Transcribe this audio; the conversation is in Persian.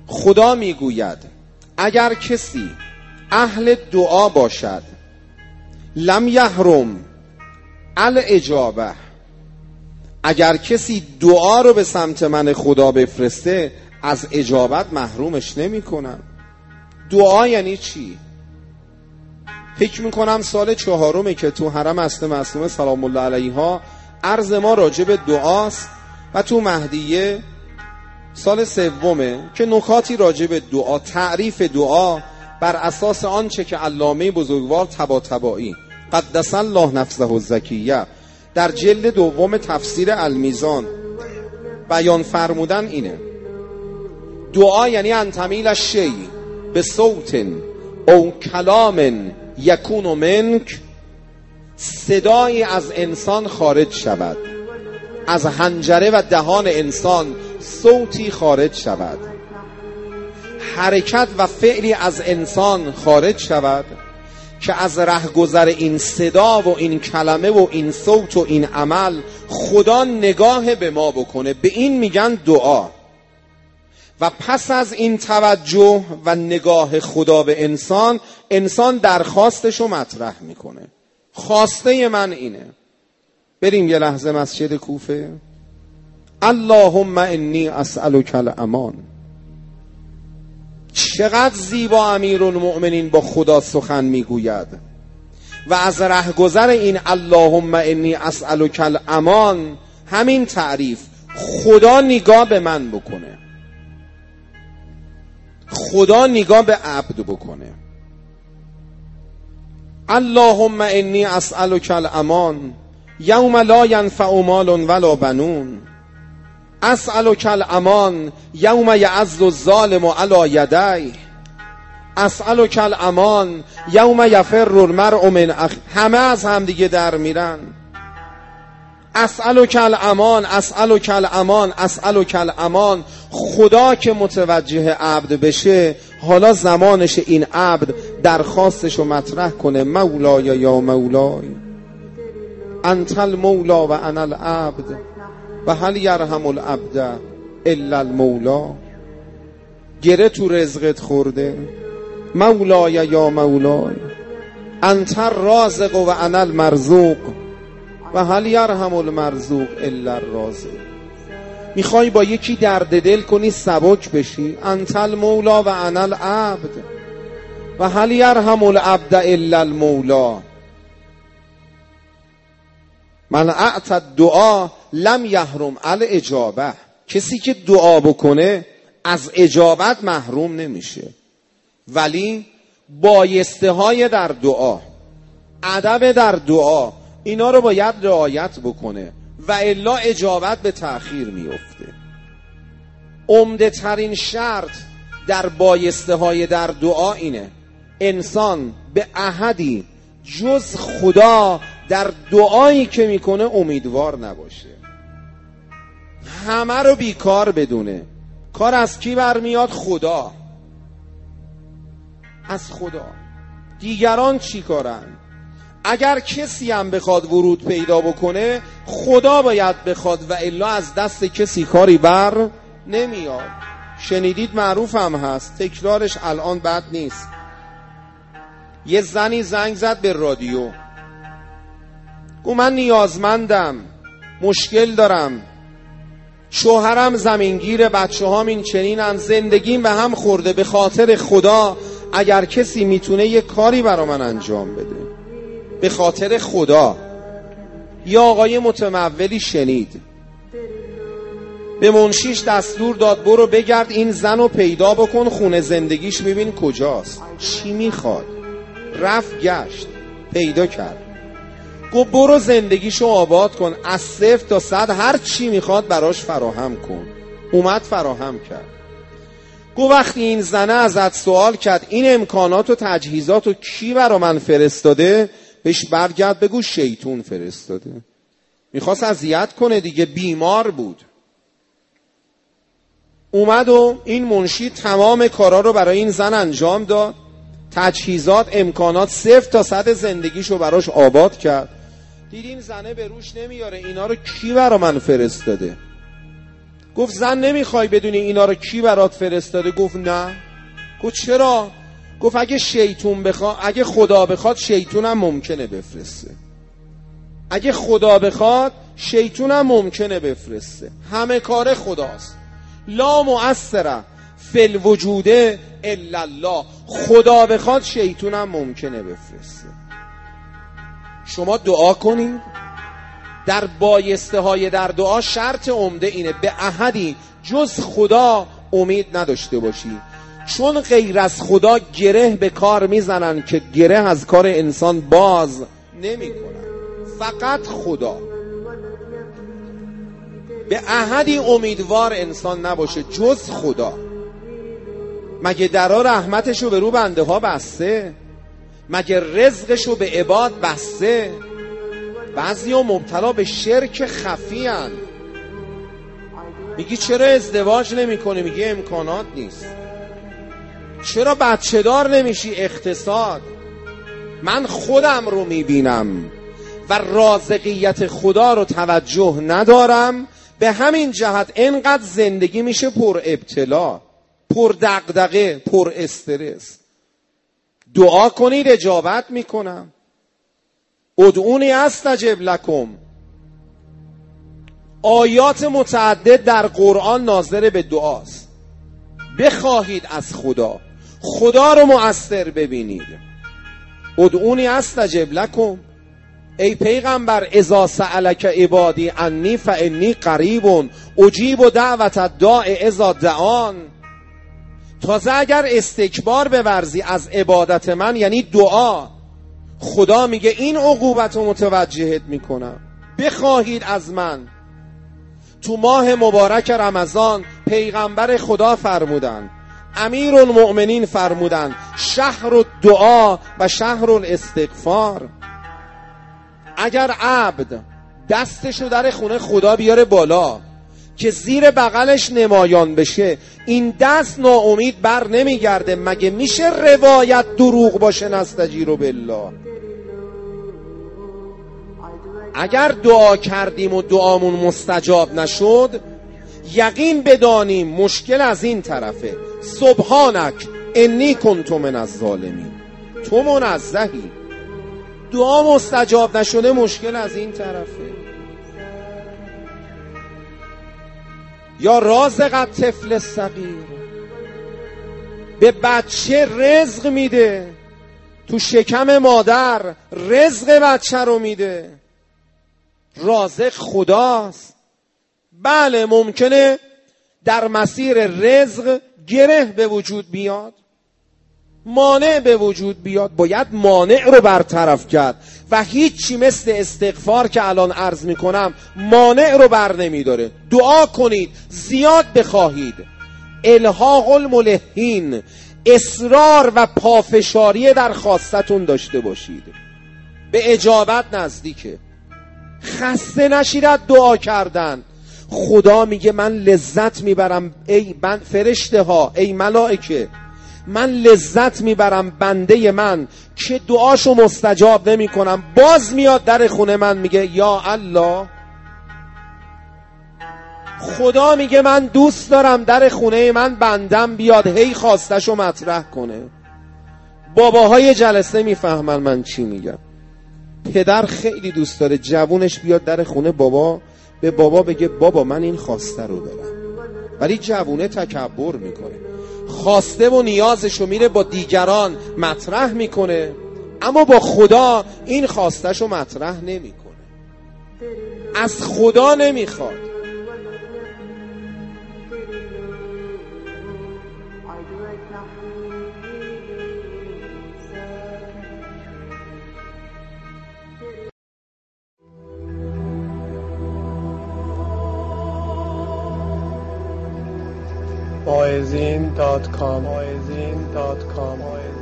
خدا میگوید اگر کسی اهل دعا باشد لم یحرم الاجابه، اگر کسی دعا رو به سمت من خدا بفرسته از اجابت محرومش نمی کنم. دعا یعنی چی؟ فکر میکنم سال 4 که تو حرم اصل معصومه سلام الله علیها عرض ما راجع به دعاست و تو مهدیه سال 3 که نکاتی راجع به دعا، تعریف دعا بر اساس آنچه که علامه بزرگوار طباطبایی قدس الله نفسه الزکیه در جلد 2 تفسیر المیزان بیان فرمودن اینه: دعا یعنی ان تمیل الشیء به صوت او کلام یکون منک، صدایی از انسان خارج شود، از حنجره و دهان انسان صوتی خارج شود، حرکت و فعلی از انسان خارج شود که از رهگذر این صدا و این کلمه و این صوت و این عمل خدا نگاه به ما بکنه. به این میگن دعا. و پس از این توجه و نگاه خدا به انسان، انسان درخواستش رو مطرح میکنه. خواسته من اینه. بریم یه لحظه مسجد کوفه. اللهم انی اسألک الامان. چقدر زیبا امیرالمؤمنین با خدا سخن میگوید و از رهگذر این اللهم انی اسألک الامان همین تعریف خدا نگاه به من بکنه، خدا نگاه به عبد بکنه. اللهم انی اسألک الامان یوم لا ینفع مال ولا بنون، اسألک الامان یوم یعض الظالم علی یدیه، اسألک الامان یوم یفر المرء من اخیه. همه از هم دیگه در میرن. اسألک الامان، اسألک الامان، اسألک الامان. خدا که متوجه عبد بشه، حالا زمانش این عبد درخواستش رو مطرح کنه: مولای یا مولای انت المولا و انا العبد و هل یرحم العبد الا المولا. گره تو رزقت خورده: مولای یا مولای انت الرازق و انا المرزوق و هل یرحم المرزوق الا الرازق. میخوای با یکی درد دل کنی سبک بشی: انت المولا و انا العبد و هل یرحم العبد الا المولا. من اعطى الدعاء لم یحرم الاجابه. کسی که دعا بکنه از اجابت محروم نمیشه، ولی بایسته های در دعا، ادب در دعا، اینا رو باید رعایت بکنه و الا اجابت به تأخیر میفته. عمده ترین شرط در بایسته های در دعا اینه: انسان به احدی جز خدا در دعایی که میکنه امیدوار نباشه، همه رو بیکار بدونه. کار از کی برمیاد؟ خدا. از خدا. دیگران چی کارن؟ اگر کسی هم بخواد ورود پیدا بکنه، خدا باید بخواد و الا از دست کسی کاری بر نمیاد. شنیدید، معروف هم هست، تکرارش الان بد نیست. یه زنی زنگ زد به رادیو، گفت من نیازمندم، مشکل دارم، شوهرم زمینگیر، بچه هام این چنینن، زندگیم به هم خورده، به خاطر خدا اگر کسی میتونه یه کاری برا من انجام بده، به خاطر خدا. یا آقای متمولی شنید، به منشیش دستور داد برو بگرد این زن رو پیدا بکن، خونه زندگیش ببین کجاست، چی میخواد. رفت گشت پیدا کرد، گفت برو زندگیشو آباد کن، از 0 تا 100 هر چی میخواد براش فراهم کن. اومد فراهم کرد. گفت وقتی این زنه ازت سوال کرد این امکانات و تجهیزات رو کی برا من فرستاده، بهش برگرد بگو شیطون فرستاده. میخواست اذیت کنه دیگه، بیمار بود. اومد و این منشی تمام کارا رو برای این زن انجام داد، تجهیزات، امکانات، 0 تا 100 زندگیشو براش آباد کرد. دید این زنه به روش نمیاره، اینا رو کی برا من فرستاده؟ گفت زن نمیخوای بدونی اینا رو کی برات فرستاده؟ گفت نه. گفت چرا؟ گفت اگه خدا بخواد شیطون هم ممکنه بفرسته. اگه خدا بخواد شیطون هم ممکنه بفرسته. همه کار خداست. لا مؤثر فی الوجود الا الله. خدا بخواد شیطون هم ممکنه بفرسته. شما دعا کنید. در بایسته های در دعا شرط عمده اینه به احدی جز خدا امید نداشته باشی، چون غیر از خدا گره به کار میزنن که گره از کار انسان باز نمی کنن. فقط خدا. به احدی امیدوار انسان نباشه جز خدا. مگه درا رحمتشو به رو بنده ها بسته؟ مگه رزقشو به عباد بسته؟ بعضی ها مبتلا به شرک خفی هن. میگی چرا ازدواج نمی کنی؟ میگی امکانات نیست. چرا بچه دار نمیشی؟ اقتصاد. من خودم رو میبینم و رازقیت خدا رو توجه ندارم، به همین جهت اینقدر زندگی میشه پر ابتلا، پر دغدغه، پر استرس. دعا کنید اجابت میکنم. ادعونی استجب لکم. آیات متعدد در قرآن ناظر به دعاست. بخواهید از خدا، خدا رو مؤثر ببینید. ادعونی استجب لکم. ای پیغمبر اذا سألک عبادی انی فانی قریب اجیب دعوت الداع اذا دعان. تازه اگر استکبار بورزی از عبادت من، یعنی دعا، خدا میگه این عقوبت رو متوجهت میکنم. بخواهید از من. تو ماه مبارک رمضان پیغمبر خدا فرمودن، امیر المؤمنین فرمودن شهر الدعا و شهر الاستغفار. اگر عبد دستشو در خونه خدا بیاره بالا که زیر بغلش نمایان بشه، این دست ناامید بر نمیگرده. مگه میشه روایت دروغ باشه؟ نستجیروا بالله. اگر دعا کردیم و دعامون مستجاب نشد، یقین بدانیم مشکل از این طرفه. سبحانک انی کنت من الظالمین. تو منزهی. دعا مستجاب نشده، مشکل از این طرفه. یا رازق الطفل الصغیر. به بچه رزق میده، تو شکم مادر رزق بچه رو میده. رازق خداست. بله ممکنه در مسیر رزق گره به وجود بیاد، مانع به وجود بیاد. باید مانع رو برطرف کرد و هیچی مثل استغفار که الان عرض میکنم مانع رو بر نمیداره. دعا کنید، زیاد بخواهید. الحاق الملحین، اصرار و پافشاری در خواستتون داشته باشید. به اجابت نزدیکه. خسته نشید دعا کردن. خدا میگه من لذت میبرم ای فرشته ها، ای ملائکه، من لذت میبرم بنده من که دعاشو مستجاب نمی کنم باز میاد در خونه من میگه یا الله. خدا میگه من دوست دارم در خونه من بندم بیاد هی خواستشو مطرح کنه. باباهای جلسه میفهمن من چی میگم. پدر خیلی دوست داره جوونش بیاد در خونه بابا، به بابا بگه بابا من این خواسته رو دارم، ولی جوونه تکبر میکنه، خواسته و نیازشو میره با دیگران مطرح میکنه، اما با خدا این خواستشو مطرح نمیکنه. از خدا نمیخواد. Moazin.com